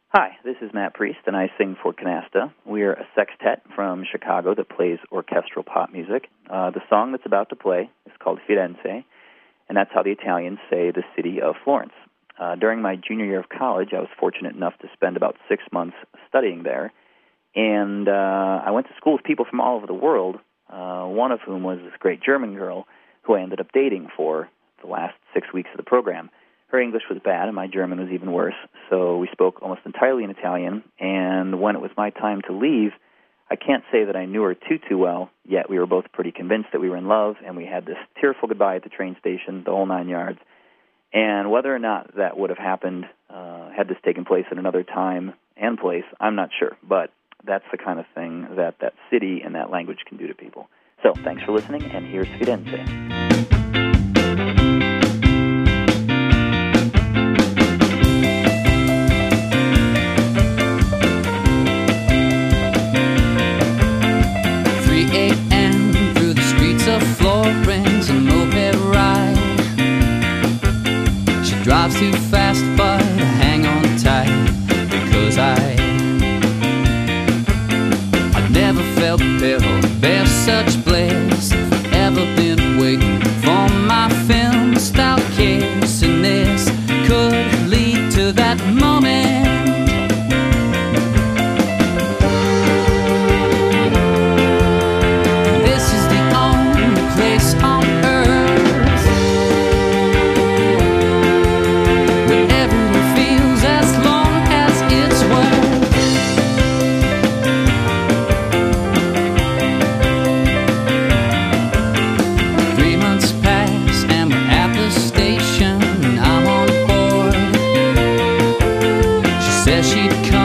Hi, this is Matt Priest, and I sing for Canasta. We're a sextet from Chicago that plays orchestral pop music. The song that's about to play is called Firenze, and that's how the Italians say the city of Florence. During my junior year of college, I was fortunate enough to spend about 6 months studying there, and I went to school with people from all over the world, one of whom was this great German girl who I ended up dating for the last 6 weeks of the program. Her English was bad, and my German was even worse, so we spoke almost entirely in Italian, and when it was my time to leave, I can't say that I knew her too well, yet we were both pretty convinced that we were in love, and we had this tearful goodbye at the train station, the whole 9 yards. And whether or not that would have happened, had this taken place at another time and place, I'm not sure, but that's the kind of thing that that city and that language can do to people. So, thanks for listening, and here's Firenze. Florence, a moped ride. She drives too fast, but I hang on tight because I've never felt the peril, bear such bliss. Ever been waiting for my film style kiss, and this could lead to that moment. She'd come